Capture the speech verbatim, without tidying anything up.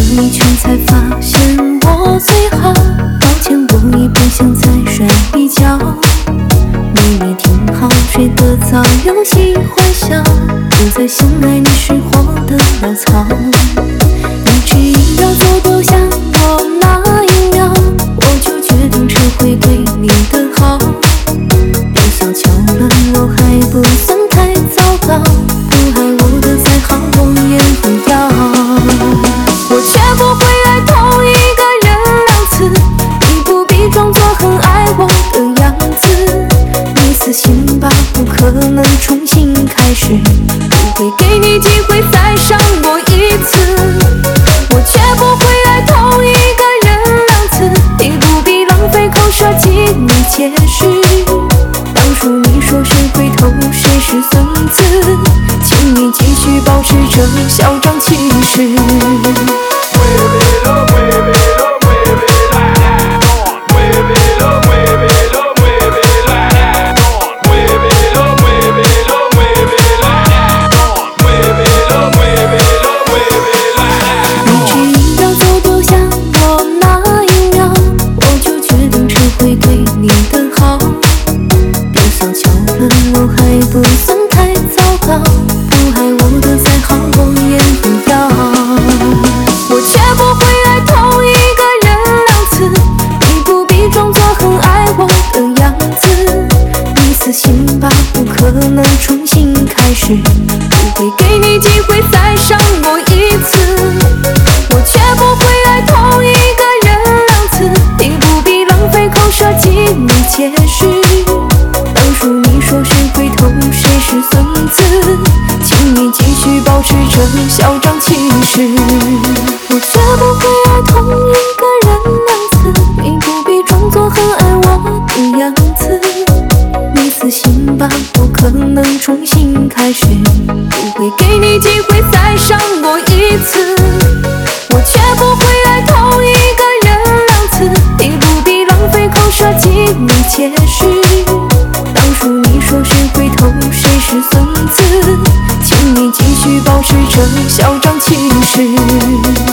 一圈才发现我最好。抱歉，我已不想再睡一觉。你没听好，睡得早又喜欢笑，不再相爱你是活的潦草。你只要走多向我那一秒，我就决定只会对你的好。别小瞧了我还不算太糟糕，不爱我的再好我也不要。我却不会爱同一个人两次，你不必装作很爱我的样子。你死心吧，不可能重新开始，不会给你机会再伤我一次。我却不会爱同一个人两次，你不必浪费口舌激你解释。当初你说谁回头谁是孙子，请你继续保持着嚣张气势。我还不算太糟糕，不爱我的再好我也不要。我却不会爱同一个人两次，你不必装作很爱我的样子。你死心吧，不可能重新开始，不会给你机会再伤我一次。我却不会爱同一个人两次，你不必浪费口舌激你解释。当初你说谁回头谁是孙子，请你继续保持着嚣张气势。我绝不会爱同一个人两次，你不必装作很爱我的样子。你死心吧，不可能重新开始，不会给你机会再伤我一次。我绝不会爱同一个人两次，你不必浪费口舌激你解释。当初你说谁回头谁是孙子，请你继续保持着嚣张气势。